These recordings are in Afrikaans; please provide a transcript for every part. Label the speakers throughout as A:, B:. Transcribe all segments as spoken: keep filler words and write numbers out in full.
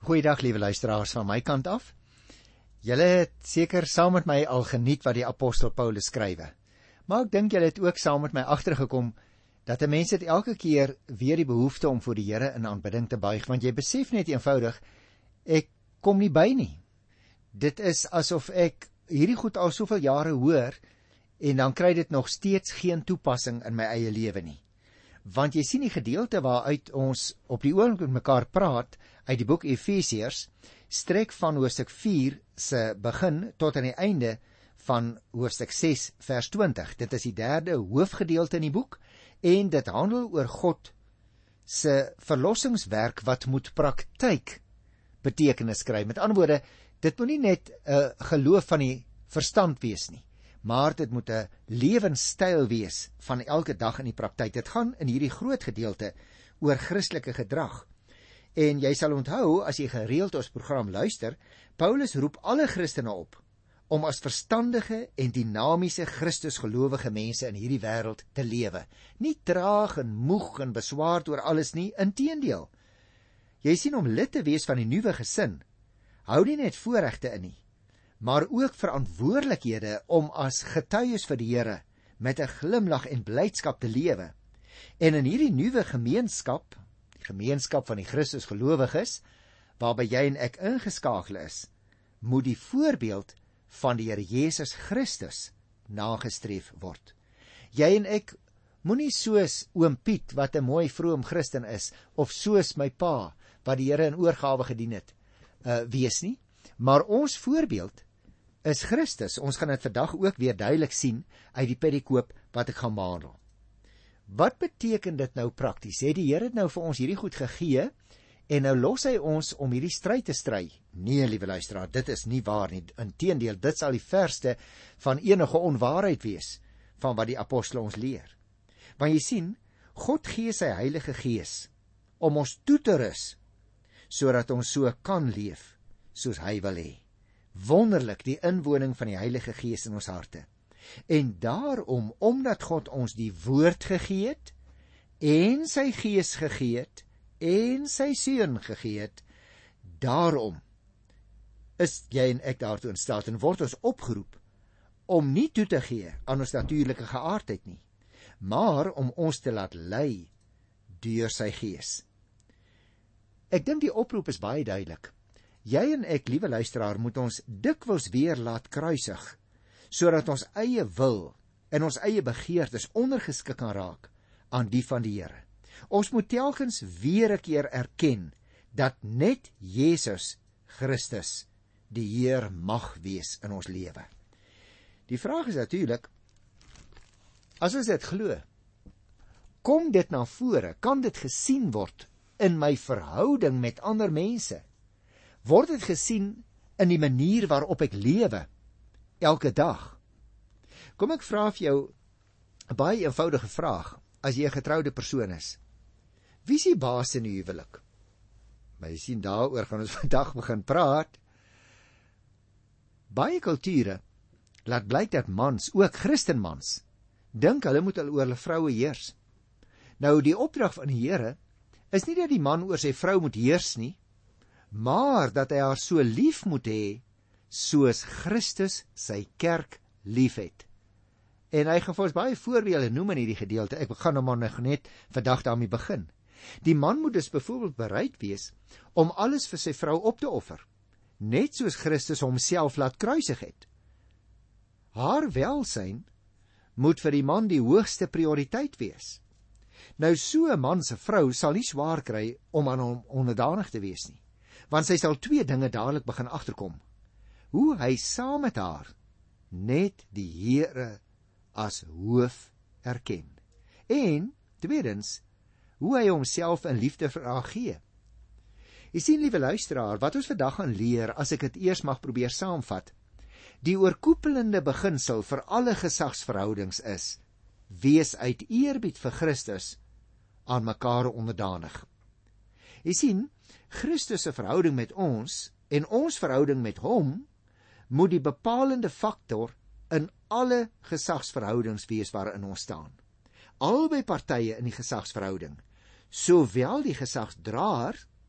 A: Goeiedag, liewe luisteraars van my kant af. Julle het seker saam met my al geniet wat die apostel Paulus skrywe. Maar ek dink julle het ook saam met my agtergekom dat 'n mens het elke keer weer die behoefte om voor die Here in aanbidding te buig, want jy besef net eenvoudig, ek kom nie by nie. Dit is asof ek hierdie goed al soveel jare hoor en dan kry dit nog steeds geen toepassing in my eie lewe nie. Want jy sien die gedeelte waaruit ons op die oomblik met mekaar praat, uit die boek Efesiërs, strek van hoofstuk vier se begin tot aan die einde van hoofstuk ses vers twintig. Dit is die derde hoofgedeelte in die boek en dit handel oor God se verlossingswerk wat moet praktyk betekenis kry. Met ander woorde, dit moet nie net 'n uh, geloof van die verstand wees nie, maar dit moet 'n lewenstyl wees van elke dag in die praktyk. Dit gaan in hierdie groot gedeelte oor Christelike gedrag. En jy sal onthou, as jy gereeld ons program luister, Paulus roep alle Christene op om as verstandige en dinamiese Christusgelowige mense in hierdie wêreld te lewe. Nie traag en moeg en beswaard oor alles nie, inteendeel. Jy sien, om lid te wees van die nuwe gesin, hou nie net voorregte in nie, maar ook verantwoordelikhede om as getuies vir die Here met 'n glimlag en blydskap te lewe. En in hierdie nuwe gemeenskap, die gemeenskap van die Christusgelowiges, waarby jy en ek ingeskakel is, moet die voorbeeld van die Here Jesus Christus nagestreef word. Jy en ek moenie soos oom Piet, wat 'n mooi vroom Christen is, of soos my pa, wat die Here in oorgawe gedien het, uh, wees nie, maar ons voorbeeld is Christus. Ons gaan dit vandag ook weer duidelik sien uit die perikoop wat ek gaan behandel. Wat beteken dit nou prakties? Het die Here nou vir ons hierdie goed gegee en nou los hy ons om hierdie stryd te stry? Nee, liewe luisteraar, dit is nie waar nie. Inteendeel, dit sal die verste van enige onwaarheid wees van wat die apostel ons leer. Want jy sien, God gee sy Heilige Gees om ons toe te rus, sodat ons so kan leef soos hy wil hê. Wonderlik, die inwoning van die Heilige Gees in ons harte. En daarom, omdat God ons die woord gegee het, en sy Gees gegee het, en sy Seun gegee het, daarom is jy en ek daartoe in staat en word ons opgeroep om nie toe te gee aan ons natuurlike geaardheid nie, maar om ons te laat lei deur sy Gees. Ek dink die oproep is baie duidelik. Jy en ek, liewe luisteraar, moet ons dikwels weer laat kruisig, sodat ons eie wil en ons eie begeertes ondergeskik kan raak aan die van die Here. Ons moet telkens weer 'n keer erken dat net Jesus Christus die Heer mag wees in ons lewe. Die vraag is natuurlik, as ons dit glo, kom dit na vore, kan dit gesien word in my verhouding met ander mense? Word dit gesien in die manier waarop ek lewe elke dag? Kom ek vra vir jou 'n baie eenvoudige vraag, as jy 'n getroude persoon is. Wie is die baas in die huwelik? Maar jy sien, daaroor gaan ons vandag begin praat. Baie kulture laat blyk dat mans, ook Christenmans, dink hulle moet al oor hulle vroue heers. Nou, die opdrag van die Here is nie dat die man oor sy vrou moet heers nie, maar dat hy haar so lief moet hê, soos Christus sy kerk lief het. En hy gaan vir ons baie voorbeelde noem in hierdie gedeelte. Ek gaan nou maar net vandag daarmee begin. Die man moet dus byvoorbeeld bereid wees om alles vir sy vrou op te offer, net soos Christus homself laat kruisig het. Haar welsyn moet vir die man die hoogste prioriteit wees. Nou, so 'n man se vrou sal nie swaar kry om aan hom onderdanig te wees nie, want sy sal twee dinge dadelik begin agterkom: hoe hy saam met haar net die Here as hoof erken, en tweedens, hoe hy homself in liefde vir haar gee. Jy sien, liewe luisteraar, wat ons vandag gaan leer, as ek dit eers mag probeer saamvat, die oorkoepelende beginsel vir alle gesagsverhoudings is: wees uit eerbied vir Christus aan mekaar onderdanig. Jy sien, Christus se verhouding met ons en ons verhouding met hom moet die bepalende faktor in alle gesagsverhoudings wees waarin ons staan. Albei partye in die gesagsverhouding, sowel die gesagsdraer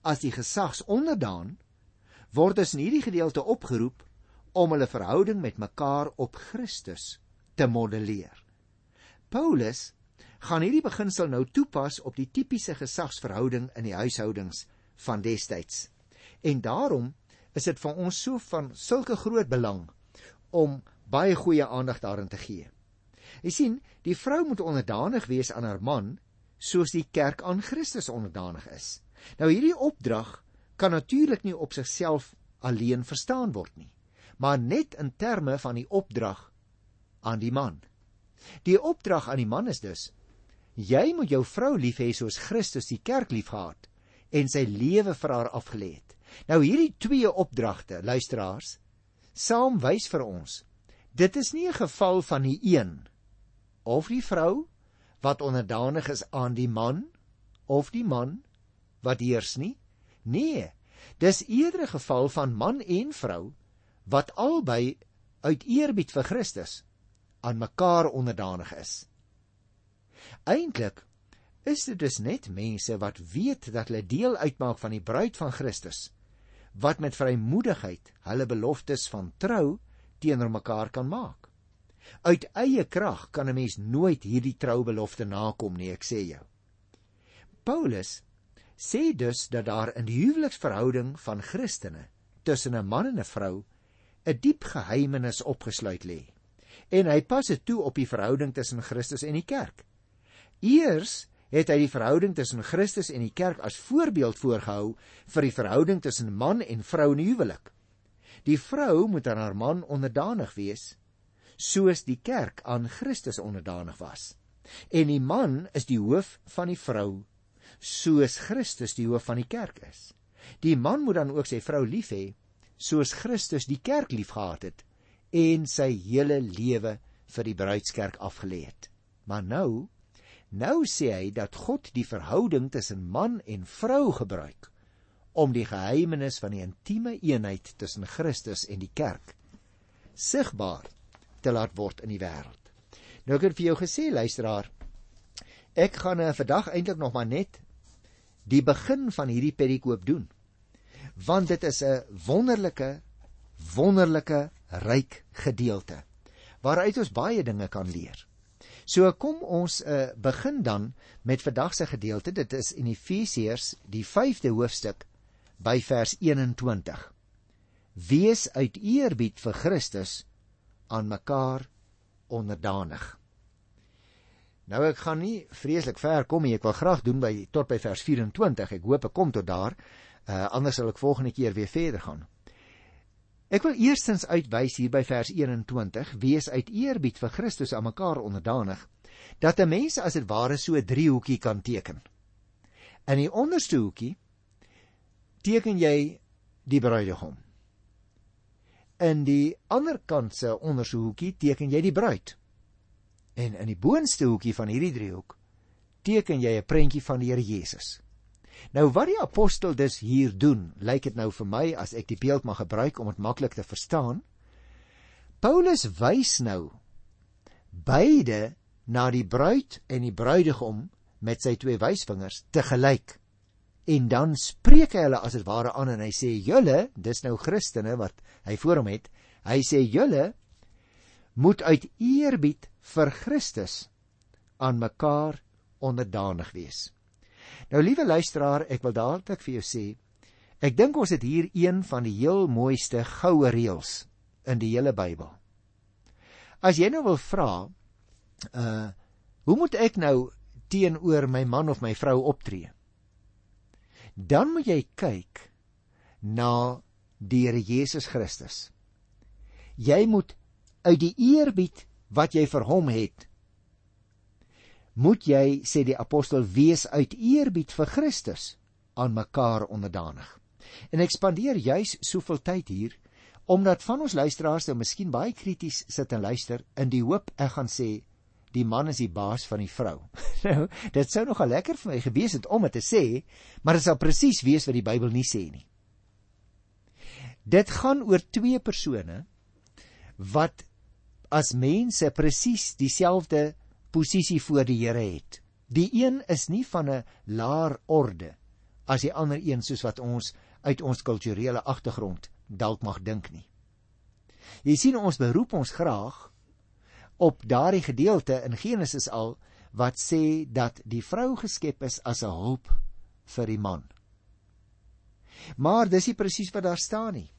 A: as die gesagsonderdaan, word dus in hierdie gedeelte opgeroep om hulle verhouding met mekaar op Christus te modelleer. Paulus gaan hierdie beginsel nou toepas op die tipiese gesagsverhouding in die huishoudings van destyds. En daarom is dit vir ons so van sulke groot belang om baie goeie aandag daarin te gee. Jy sien, die vrou moet onderdanig wees aan haar man, soos die kerk aan Christus onderdanig is. Nou hierdie opdrag kan natuurlik nie op sigself alleen verstaan word nie, maar net in terme van die opdrag aan die man. Die opdrag aan die man is dus, jy moet jou vrou lief hê soos Christus die kerk liefgehad en sy lewe vir haar afgelê het. Nou hierdie twee opdragte, luisteraars, saam wys vir ons, dit is nie 'n geval van die een of die vrou wat onderdanig is aan die man of die man wat heers nie. Nee, dis eerder 'n geval van man en vrou wat albei uit eerbied vir Christus aan mekaar onderdanig is. Eintlik is dit dus net mense wat weet dat hulle deel uitmaak van die bruid van Christus, wat met vrymoedigheid hulle beloftes van trou teenoor mekaar kan maak. Uit eie krag kan 'n mens nooit hierdie troubelofte nakom nie, ek sê jou. Paulus sê dus dat daar in die huweliksverhouding van Christene tussen 'n man en 'n vrou 'n diep geheimenis opgesluit lê. En hy pas dit toe op die verhouding tussen Christus en die kerk. Eers het hy die verhouding tussen Christus en die kerk as voorbeeld voorgehou vir die verhouding tussen man en vrou in die huwelik. Die vrou moet aan haar man onderdanig wees, soos die kerk aan Christus onderdanig was. En die man is die hoof van die vrou, soos Christus die hoof van die kerk is. Die man moet dan ook sy vrou lief hê, soos Christus die kerk liefgehad het en sy hele lewe vir die bruidskerk afgelê het. Maar nou, nou sê hy dat God die verhouding tussen man en vrou gebruik om die geheimenis van die intieme eenheid tussen Christus en die kerk sigbaar te laat word in die wêreld. Nou ek het vir jou gesê, luisteraar, ek gaan uh, vandag eintlik nog maar net die begin van hierdie perikoop doen, want dit is 'n wonderlike, wonderlike, ryk gedeelte, waaruit ons baie dinge kan leer. So kom ons uh, begin dan met vandag se gedeelte, dit is in Efesiërs, die vyfde hoofstuk, by vers eenentwintig. Wees uit eerbied vir Christus aan mekaar onderdanig. Nou ek gaan nie vreeslik ver kom nie, ek wil graag doen by, tot by vers vyf-en-twintig, ek hoop ek kom tot daar, uh, anders sal ek volgende keer weer verder gaan. Ek wil eerstens uitwys hier by vers eenentwintig, wees uit eerbied vir Christus aan mekaar onderdanig, dat 'n mens as dit ware so 'n driehoekie kan teken. In die onderste hoekie teken jy die bruidegom. In die ander kant se onderste hoekie teken jy die bruid. En in die boonste hoekie van hierdie driehoek teken jy 'n prentjie van die Here Jesus. Nou wat die apostel dus hier doen, lyk dit nou vir my, as ek die beeld mag gebruik om dit maklik te verstaan, Paulus wys nou beide na die bruid en die bruidegom met sy twee wysvingers te gelyk. En dan spreek hy hulle as dit ware aan en hy sê, julle, dis nou Christene wat hy voor hom het, hy sê, julle moet uit eerbied vir Christus aan mekaar onderdanig wees. Nou, liewe luisteraar, ek wil dadelik vir jou sê, ek dink ons het hier een van die heel mooiste goue reëls in die hele Bybel. As jy nou wil vra, uh, hoe moet ek nou teenoor my man of my vrou optree? Dan moet jy kyk na die Here Jesus Christus. Jy moet uit die eerbied wat jy vir hom het, moet jy, sê die apostel, wees uit eerbied vir Christus aan mekaar onderdanig. En ek spandeer juis soveel tyd hier, omdat van ons luisteraars nou miskien baie krities sit en luister, in die hoop ek gaan sê, die man is die baas van die vrou. Nou, dit sou nogal lekker vir my gewees het om het te sê, maar dit sal presies wees wat die Bybel nie sê nie. Dit gaan oor twee persone, wat as mense presies dieselfde posisie voor die Here het. Die een is nie van 'n laer orde as die ander een soos wat ons uit ons kulturele agtergrond dalk mag dink nie. Jy sien, ons beroep ons graag op daardie gedeelte in Genesis al, wat sê dat die vrou geskep is as 'n hulp vir die man. Maar dis nie presies wat daar staan nie.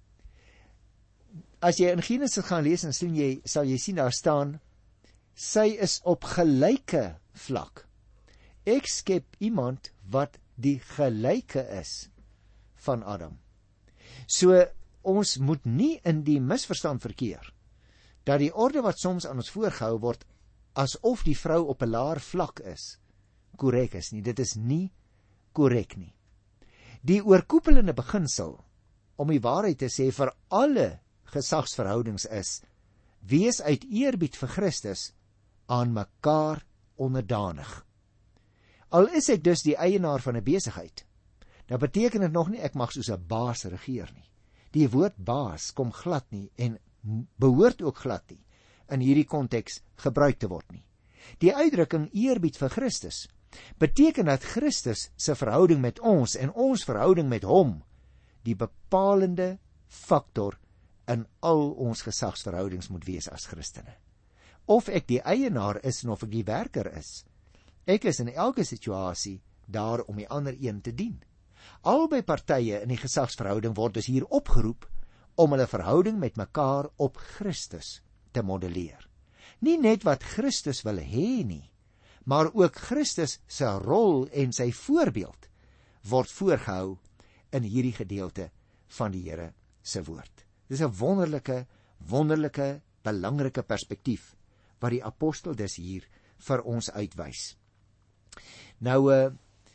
A: As jy in Genesis gaan lees, dan sien jy, sal jy sien daar staan, sy is op gelyke vlak. Ek skep iemand wat die gelyke is van Adam. So, ons moet nie in die misverstand verkeer, dat die orde wat soms aan ons voorgehou word, asof die vrou op 'n laer vlak is, korrek is nie. Dit is nie korrek nie. Die oorkoepelende beginsel, om die waarheid te sê, vir alle gesagsverhoudings is, wees uit eerbied vir Christus aan mekaar onderdanig. Al is ek dus die eienaar van 'n besigheid, dan beteken dit nog nie ek mag soos 'n baas regeer nie. Die woord baas kom glad nie en behoort ook glad nie in hierdie konteks gebruik te word nie. Die uitdrukking eerbied vir Christus beteken dat Christus se verhouding met ons en ons verhouding met hom die bepalende faktor in al ons gesagsverhoudings moet wees as Christene. Of ek die eienaar is en of ek die werker is, ek is in elke situasie daar om die ander een te dien. Albei partye in die gesagsverhouding word dus hier opgeroep om hulle verhouding met mekaar op Christus te modelleer. Nie net wat Christus wil hê nie, maar ook Christus se rol en sy voorbeeld word voorgehou in hierdie gedeelte van die Here se woord. Dis 'n wonderlike, wonderlike, belangrike perspektief wat die apostel dus hier vir ons uitwys. Nou, uh,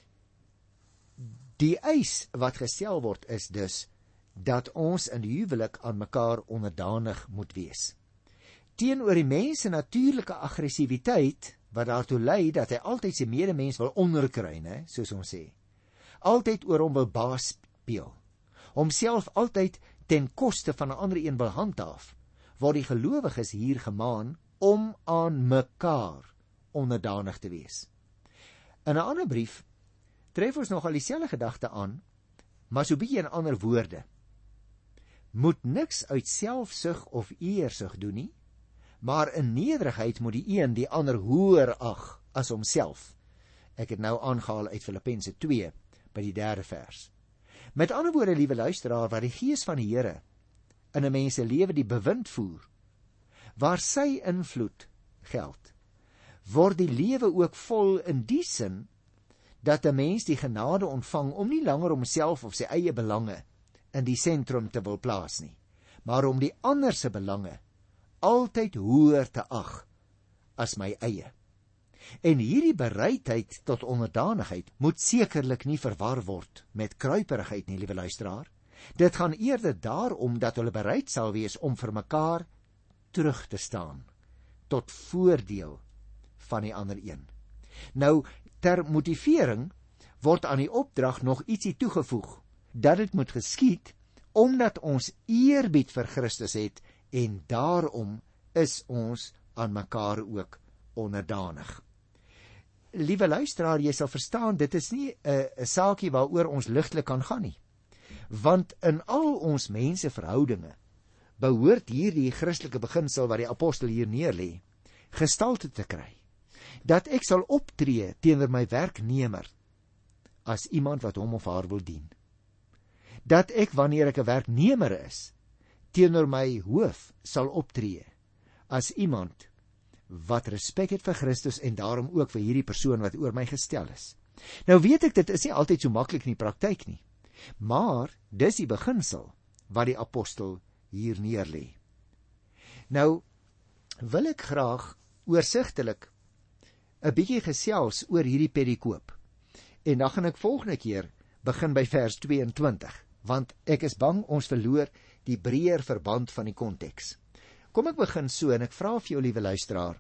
A: die eis wat gestel word is dus dat ons in die huwelik aan mekaar onderdanig moet wees. Teenoor die mens se natuurlike aggressiwiteit, wat daartoe lei dat hy altyd sy medemens wil onderkry, né, soos ons sê. Altyd oor hom wil baas speel. Homself altyd ten koste van 'n ander een wil handhaaf, word die gelowiges hier gemaan om aan mekaar onderdanig te wees. In 'n ander brief tref ons nogal dieselfde gedagte aan, maar so bietjie in ander woorde. Moet niks uit selfsug of eersug doen nie, maar in nederigheid moet die een die ander hoër ag as homself. Ek het nou aangehaal uit Filippense twee by die derde vers. Met ander woorde, liewe luisteraar, waar die Gees van die Here in 'n mens se lewe die bewind voer, waar sy invloed geld, word die lewe ook vol in die sin dat 'n mens die genade ontvang om nie langer homself of sy eie belange in die sentrum te wil plaas nie, maar om die ander se belange altyd hoër te ag as my eie. En hierdie bereidheid tot onderdanigheid moet sekerlik nie verwar word met kruiperigheid nie, liewe luisteraar. Dit gaan eerder daarom dat hulle bereid sal wees om vir mekaar terug te staan, tot voordeel van die ander een. Nou, ter motivering word aan die opdrag nog ietsie toegevoeg, dat dit moet geskied omdat ons eerbied vir Christus het en daarom is ons aan mekaar ook onderdanig. Liewe luisteraar, jy sal verstaan, dit is nie 'n 'n saakie waaroor ons ligtelik kan gaan nie. Want in al ons mense verhoudinge behoort hierdie Christelike beginsel wat die apostel hier neerlê, gestalte te kry. Dat ek sal optree teenoor my werknemer as iemand wat hom of haar wil dien. Dat ek, wanneer ek 'n werknemer is, teenoor my hoof sal optree as iemand wat respek het vir Christus en daarom ook vir hierdie persoon wat oor my gestel is. Nou weet ek, dit is nie altyd so maklik in die praktyk nie, maar dis die beginsel wat die apostel hier neerlê. Nou wil ek graag oorsigtelik 'n bietjie gesels oor hierdie perikoop. En dan gaan ek volgende keer begin by vers tweeëntwintig, want ek is bang ons verloor die breër verband van die konteks. Kom ek begin so en ek vra vir jou, liewe luisteraar,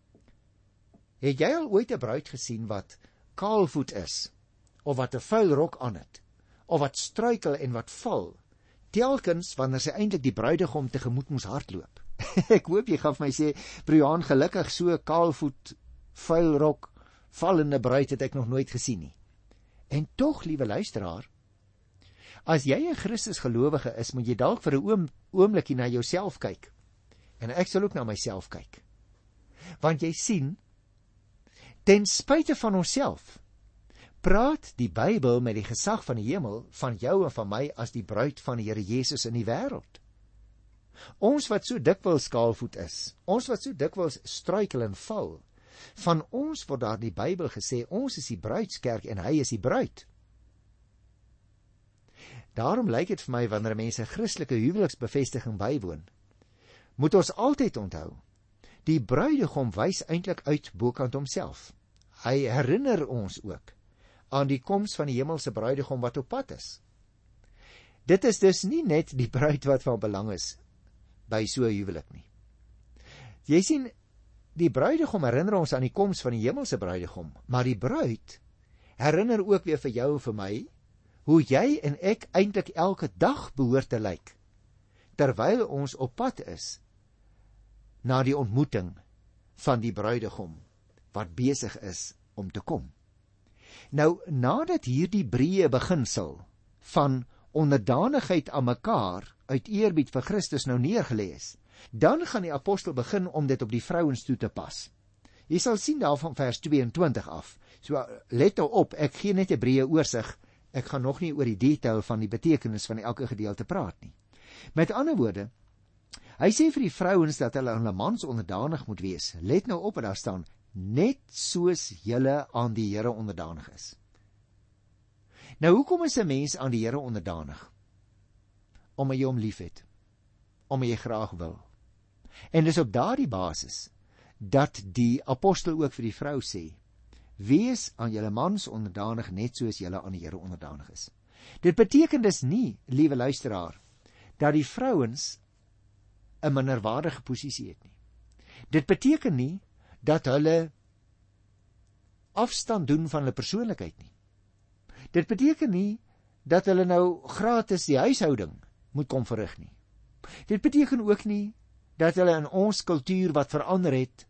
A: het jy al ooit 'n bruid gesien wat kaalvoet is, of wat 'n vuil rok aan het, of wat struikel en wat val, telkens wanneer sy eintlik die bruidegom tegemoet moes hardloop? Ek hoop jy gaan vir my sê, Brian, gelukkig so kaalvoet, vuil rok, vallende bruid het ek nog nooit gesien nie. En tog, liewe luisteraar, as jy 'n Christus gelowige is, moet jy dalk vir 'n oom, oombliekie na jouself kyk. En ek sal ook na myself kyk. Want jy sien, ten spyte van onsself, praat die Bybel met die gesag van die hemel van jou en van my as die bruid van die Here Jesus in die wêreld. Ons wat so dikwels skaalvoet is, ons wat so dikwels struikel en val, van ons word daar in die Bybel gesê, ons is die bruidskerk en hy is die bruid. Daarom lyk dit vir my, wanneer mense Christelike huweliksbevestiging bywoon, moet ons altyd onthou, die bruidegom wys eintlik uit bokant homself. Hy herinner ons ook aan die koms van die hemelse bruidegom wat op pad is. Dit is dus nie net die bruid wat van belang is by so 'n huwelik nie. Jy sien, die bruidegom herinner ons aan die koms van die hemelse bruidegom, maar die bruid herinner ook weer vir jou en vir my hoe jy en ek eintlik elke dag behoort te lyk, terwyl ons op pad is na die ontmoeting van die bruidegom wat besig is om te kom. Nou, nadat hierdie breë beginsel van onderdanigheid aan mekaar uit eerbied vir Christus nou neergelê is, dan gaan die apostel begin om dit op die vrouens toe te pas. Jy sal sien daar van vers tweeëntwintig af. So let nou op, ek gee net 'n breë oorsig. Ek gaan nog nie oor die detail van die betekenis van elke gedeelte praat nie. Met ander woorde, hy sê vir die vrouens dat hulle aan hulle mans onderdanig moet wees. Let nou op wat daar staan, net soos julle aan die Here onderdanig is. Nou, hoekom is 'n mens aan die Here onderdanig? Omdat jy hom liefhet, omdat jy graag wil. En dis op daardie basis dat die apostel ook vir die vrou sê, wees aan julle mans onderdanig net soos julle aan die Here onderdanig is. Dit beteken dus nie, liewe luisteraar, dat die vrouens 'n minderwaardige posisie het nie. Dit beteken nie dat hulle afstand doen van hulle persoonlikheid nie. Dit beteken nie dat hulle nou gratis die huishouding moet kom verrig nie. Dit beteken ook nie dat hulle in ons kultuur wat verander het,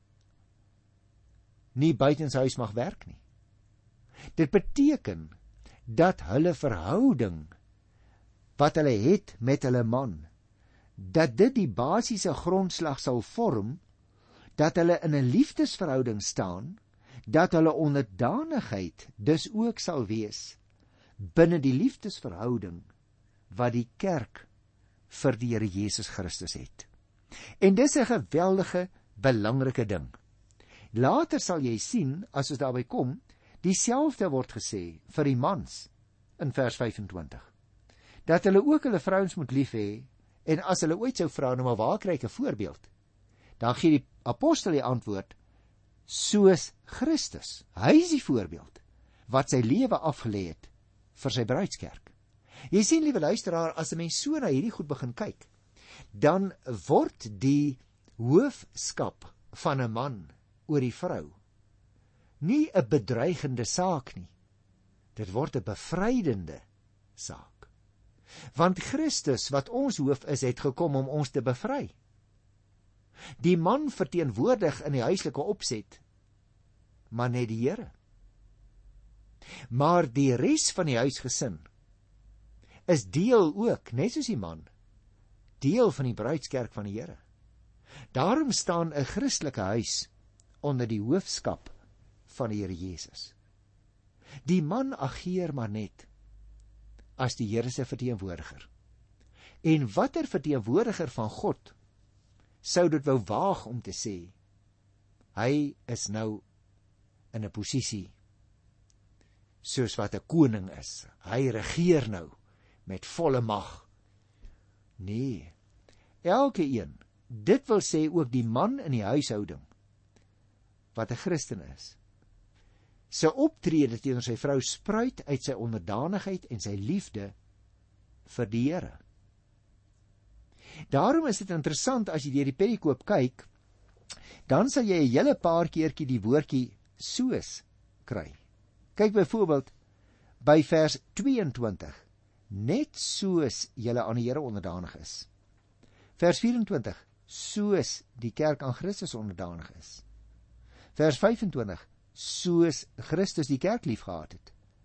A: nie buitenshuis mag werk nie. Dit beteken dat hulle verhouding wat hulle het met hulle man, dat dit die basiese grondslag sal vorm, dat hulle in 'n liefdesverhouding staan, dat hulle onderdanigheid dus ook sal wees binne die liefdesverhouding wat die kerk vir die Here Jesus Christus het. En dis 'n geweldige, belangrike ding. Later sal jy sien, as ons daarby kom, dieselfde word gesê vir die mans in vers vyfentwintig. Dat hulle ook hulle vrouens moet lief hê, en as hulle ooit sou vra, nou maar waar kry ek 'n voorbeeld? Dan gee die apostel die antwoord, soos Christus. Hy is die voorbeeld wat sy lewe afgelê het vir sy bruidskerk. Jy sien, liewe luisteraar, as 'n mens so na hierdie goed begin kyk, dan word die hoofskap van 'n man oor die vrou nie 'n bedreigende saak nie. Dit word 'n bevrydende saak. Want Christus, wat ons hoof is, het gekom om ons te bevry. Die man verteenwoordig in die huislike opset, maar net die Here. Maar die res van die huisgesin is deel ook, net soos die man, deel van die bruidskerk van die Here. Daarom staan 'n Christelike huis onder die hoofskap van die Here Jesus. Die man ageer maar net as die Here se verteenwoordiger. En watter verteenwoordiger van God sou dit wou waag om te sê, hy is nou in 'n posisie soos wat 'n koning is. Hy regeer nou met volle mag. Nee, elke een, dit wil sê ook die man in die huishouding, wat 'n Christen is, sy optrede teenoor sy vrou spruit uit sy onderdanigheid en sy liefde vir die Here. Daarom is dit interessant, as jy deur die perikoop kyk, dan sal jy 'n hele paar keertjie die woordjie soos kry. Kyk byvoorbeeld by vers tweeëntwintig, net soos julle aan die Here onderdanig is. Vers vyfentwintig, soos die kerk aan Christus onderdanig is. Vers vyfentwintig, soos Christus die kerk liefgehad het.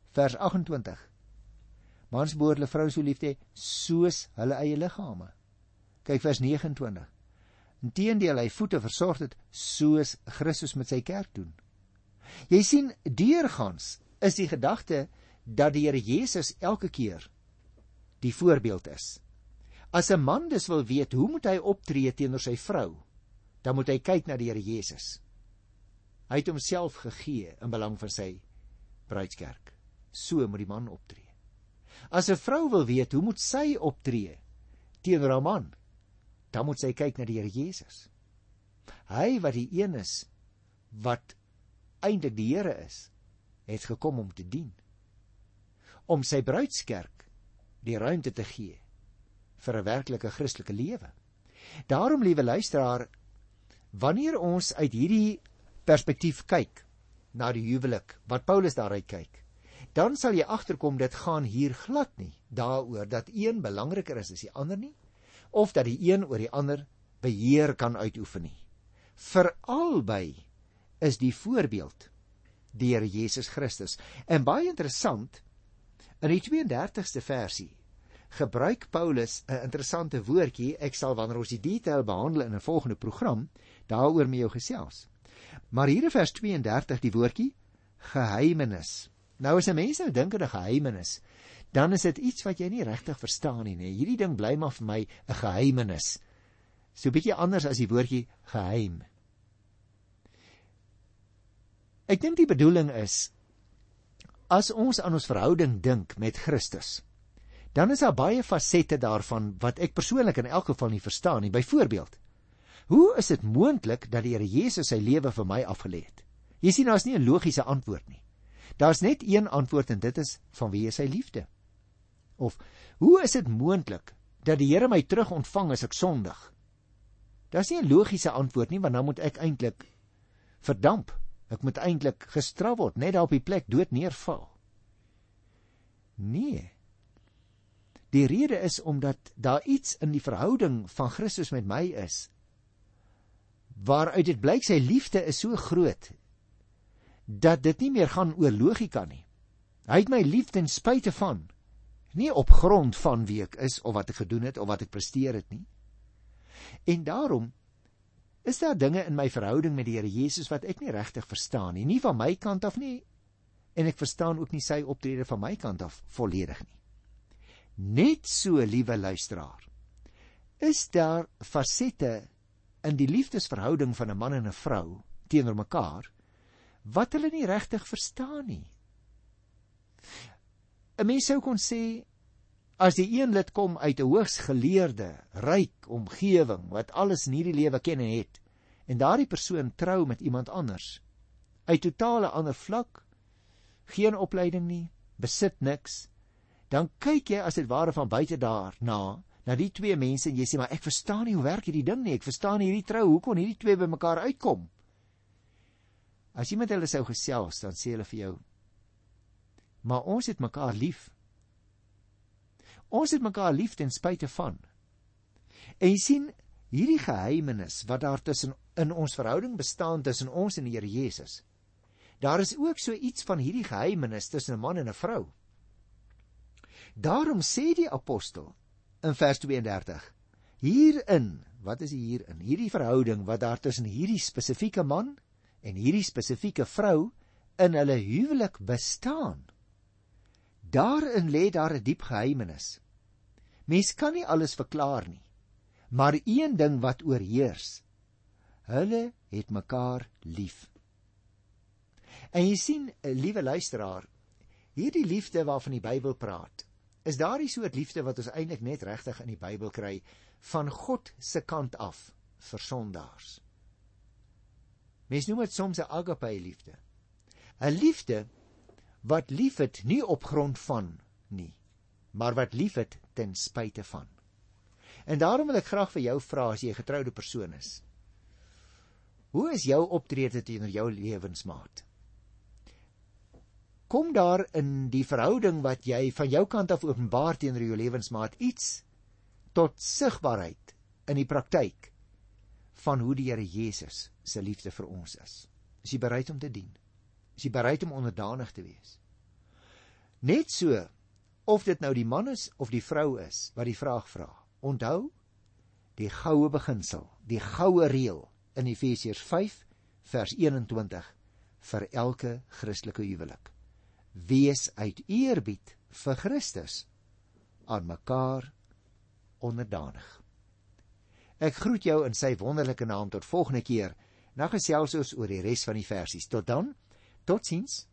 A: vers agt en twintig. Mans behoort hulle vrou so lief te hê, soos hulle eie liggame. Kyk vers nege en twintig. Inteendeel, hy voete versorg het, soos Christus met sy kerk doen. Jy sien, deurgaans is die gedagte dat die Here Jesus elke keer die voorbeeld is. As 'n man dus wil weet, hoe moet hy optree teenoor sy vrou, dan moet hy kyk na die Here Jesus. Hy het homself gegee in belang van sy bruidskerk. So moet die man optree. As 'n vrou wil weet, hoe moet sy optree teenoor haar man, dan moet sy kyk na die Here Jesus. Hy wat die een is, wat eintlik die Here is, het gekom om te dien. Om sy bruidskerk die ruimte te gee vir 'n werklike Christelike lewe. Daarom, liewe luisteraar, wanneer ons uit hierdie perspektief kyk na die huwelik, wat Paulus daaruit kyk, dan sal jy agterkom, dit gaan hier glad nie daaroor dat een belangriker is as die ander nie, of dat die een oor die ander beheer kan uitoefen nie. Vir albei is die voorbeeld die Here Jesus Christus. En baie interessant, in die twee en dertigste versie gebruik Paulus 'n interessante woordjie. Ek sal, wanneer ons die detail behandel in 'n volgende program, daaroor met jou gesels. Maar hier in vers twee en dertig die woordjie geheimenis. Nou as 'n mens nou dink aan 'n geheimenis, dan is dit iets wat jy nie regtig verstaan nie, nee. Hierdie ding bly maar vir my 'n geheimenis. So 'n bietjie anders as die woordjie geheim. Ek dink die bedoeling is, as ons aan ons verhouding dink met Christus, dan is daar baie fasette daarvan wat ek persoonlik in elk geval nie verstaan nie. Byvoorbeeld, hoe is dit moontlik dat die Here Jesus sy lewe vir my afgelê het? Jy sien, daar is nie 'n logiese antwoord nie. Daar is net een antwoord en dit is, vanweë sy liefde. Of, hoe is dit moontlik dat die Here my terug ontvang as ek sondig? Daar is nie 'n logiese antwoord nie, want dan moet ek eintlik verdamp. Ek moet eintlik gestraf word, net daar op die plek dood neerval. Nee. Die rede is omdat daar iets in die verhouding van Christus met my is, waaruit dit blyk sy liefde is so groot, dat dit nie meer gaan oor logika nie. Hy het my lief ten spyte van, nie op grond van wie ek is, of wat ek gedoen het, of wat ek presteer het nie. En daarom is daar dinge in my verhouding met die Here Jesus wat ek nie regtig verstaan nie, nie van my kant af nie, en ek verstaan ook nie sy optrede van my kant af volledig nie. Net so, liewe luisteraar, is daar fasette in die liefdesverhouding van 'n man en 'n vrou teenoor mekaar, wat hulle nie regtig verstaan nie. 'n Mens sou kon sê, as die een lid kom uit 'n hoogs geleerde, ryk omgewing, wat alles in hierdie lewe ken en het, en daardie persoon trou met iemand anders, uit totale ander vlak, geen opleiding nie, besit niks, dan kyk jy as dit ware van buite daar na, na die twee mense, en jy sê, maar ek verstaan nie hoe werk hierdie ding nie, ek verstaan nie hierdie trou, hoe kon hierdie twee by mekaar uitkom? As jy met hulle sou gesels, dan sê hulle vir jou, maar ons het mekaar lief. Ons het mekaar lief ten spyte van. En jy sien, hierdie geheimenis wat daar tussen in ons verhouding bestaan tussen ons en die Here Jesus, daar is ook so iets van hierdie geheimenis tussen 'n man en 'n vrou. Daarom sê die apostel in vers twee en dertig, hierin, wat is hierin? Hierdie verhouding wat daar tussen hierdie spesifieke man en hierdie spesifieke vrou in hulle huwelik bestaan, daarin lê daar 'n diep geheimenis. Mens kan nie alles verklaar nie, maar een ding wat oorheers, hulle het mekaar lief. En jy sien, liewe luisteraar, hierdie liefde waarvan die Bybel praat, is daardie soort liefde wat ons eintlik net regtig in die Bybel kry, van God se kant af vir sondaars. Mens noem dit soms 'n agape liefde. 'n Liefde wat liefhet nie op grond van nie, maar wat liefhet ten spyte van. En daarom wil ek graag vir jou vra, as jy 'n getroude persoon is, hoe is jou optrede teenoor jou lewensmaat? Kom daar in die verhouding wat jy van jou kant af openbaar teenoor jou lewensmaat iets tot sigbaarheid in die praktyk van hoe die Here Jesus se liefde vir ons is? Is jy bereid om te dien? Is jy bereid om onderdanig te wees? Net so, of dit nou die man is of die vrou is wat die vraag vra. Onthou die goue beginsel, die goue reël in Efesiërs vyf vers eenentwintig vir elke Christelike huwelik. Wees uit eerbied vir Christus aan mekaar onderdanig. Ek groet jou in sy wonderlike naam tot volgende keer. Nou gesels ons oor die res van die versies. Tot dan, totsiens.